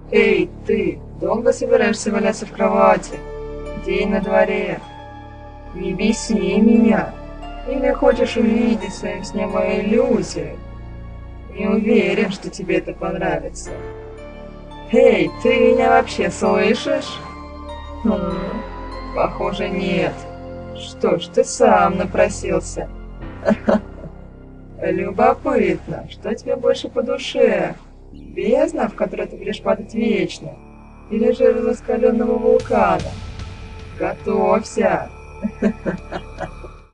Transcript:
Эй, ты, долго собираешься валяться в кровати? День на дворе. Не беси меня. Или хочешь увидеть в своем сне мою иллюзию? Не уверен, что тебе это понравится. Эй, ты меня вообще слышишь? Хм, похоже, нет. Что ж, ты сам напросился. Любопытно, что тебе больше по душе? Бездна, в которой ты будешь падать вечно? Или же раскаленного вулкана? Готовься!